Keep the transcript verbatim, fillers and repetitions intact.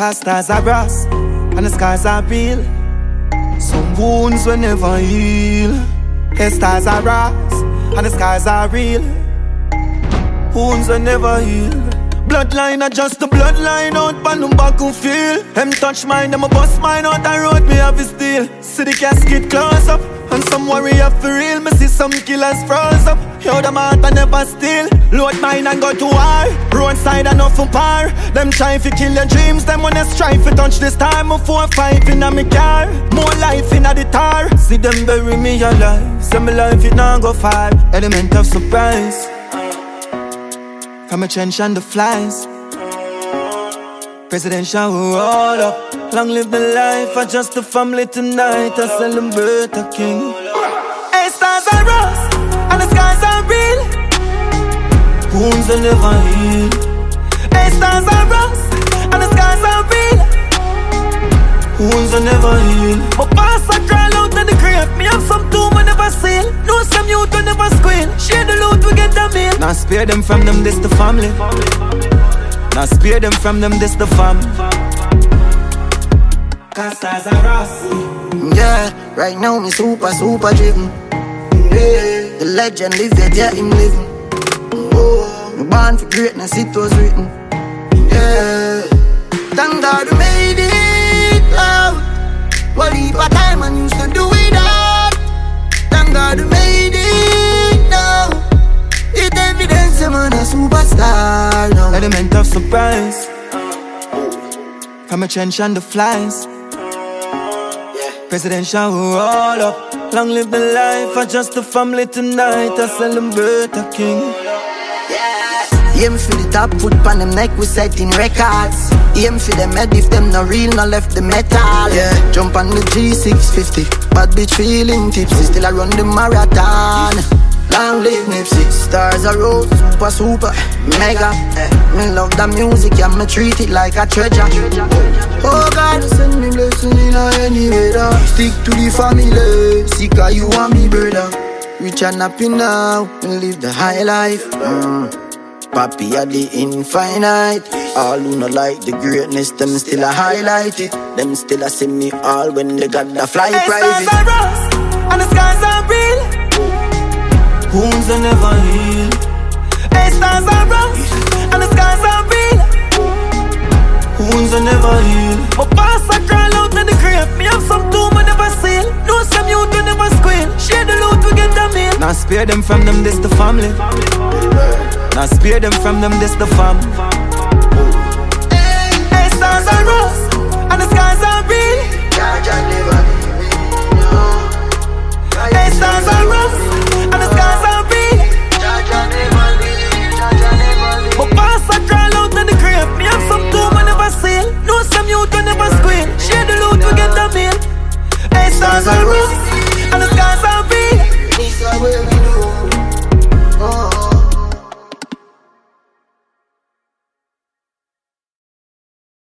Cause stars are brass and the scars are real. Some wounds will never heal. Hey, stars are brass and the scars are real. Wounds will never heal. Bloodline are just the bloodline out on the battlefield. Them touch mine, them a bust mine out the road, me have a steal. See the casket close up, and some warrior for real. Me see some killers froze up. Yo, them heart I never steal. Load mine and go to war. Roadside enough for par. Them trying to kill your dreams. Them wanna strive to touch this time. A four five in a me car. More life in a the tar. See them bury me alive. Say me life it now go far. Element of surprise. From a trench and the flies. Presidential we roll up. Long live the life. I just the family tonight. I celebrate a king. Hey, stars are rust and the skies are real. Wounds will never heal. Hey, stars are rust and the skies are real. Wounds will never heal. But past I crawl out of the grave. Me have some tomb I never seal. Know some youth will never squeal. Share the loot we get the meal. Now spare them from them, this the family. Now spare them from them, this the fam. Cause stars are rust. Yeah, right now me super, super driven. Yeah, the legend live yet, yeah, him living. Oh, me born for greatness, it was written. Yeah, thank God we made it out. What heap of time I used to do without. Thank God we made it now. It evidence I'm a superstar now. Element of surprise. From a trench and the flies. Presidential we roll up. Long live the life. I just the family tonight. I celebrate a king. Aim for the top, foot on them neck, we setting records. Aim for them head, if them no real, no left the metal. Yeah, jump on the G six fifty, bad bitch feeling tipsy, still I run the marathon. Long live Nipsey, stars are road, super, super, mega. Me love the music, yeah, me treat it like a treasure. Oh God, send me blessing in any weather. Stick to the family, sick of you and me brother. Rich and happy now, and live the high life. Mm. Papi are the infinite. All who no like the greatness, them still a highlight it. Them still a see me all when they got the fly hey, private. Stars are rust and the skies are real. Wounds will never heal. Hey, stars are rust and the skies are real. Wounds will never heal. But past I crawl out of the grave. Me have some tomb I never seal. Know some youth will never squeal. Share the loot we get the meal. Now spare them from them, this the family. Now spare them from them, this the fam. Hey, stars are rust and the skies are real. Hey, stars are rust and the skies are real. But past I crawl out of the grave. Me have some tomb I never seal. Know some youth will never squeal. Share the loot we get the meal. Hey, stars are rust and the skies are real.